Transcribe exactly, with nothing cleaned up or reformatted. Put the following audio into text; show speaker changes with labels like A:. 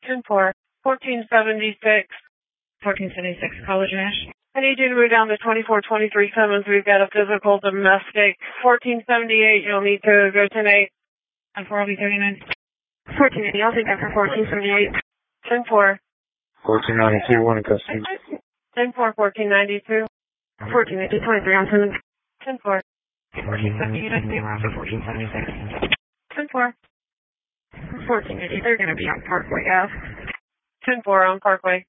A: ten four. fourteen seventy-six.
B: fourteen seventy-six, College Nash.
A: I need you to move down to twenty-four twenty-three Simmons. We've got a physical domestic. fourteen seventy-eight, you'll need to go ten eight.
B: And four L B thirty-nine.
A: fourteen eighty, I'll take that for fourteen seventy-eight. ten four.
C: fourteen ninety-two, one in custody.
A: ten four, fourteen ninety-two. fourteen eighty, twenty-three on Simmons. ten four.
B: fourteen seventy-eight, I stay around for fourteen seventy-six.
A: ten four.
B: fourteen eighty, they're going to be on Parkway Ave.
A: ten four on Parkway.